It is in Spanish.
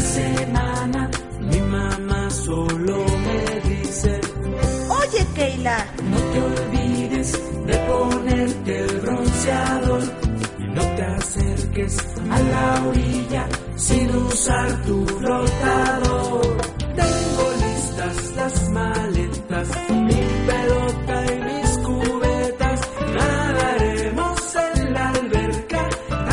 semana mi mamá solo me dice: Oye, Keila, no te olvides de ponerte el bronceador y no te acerques a la orilla sin usar tu flotador.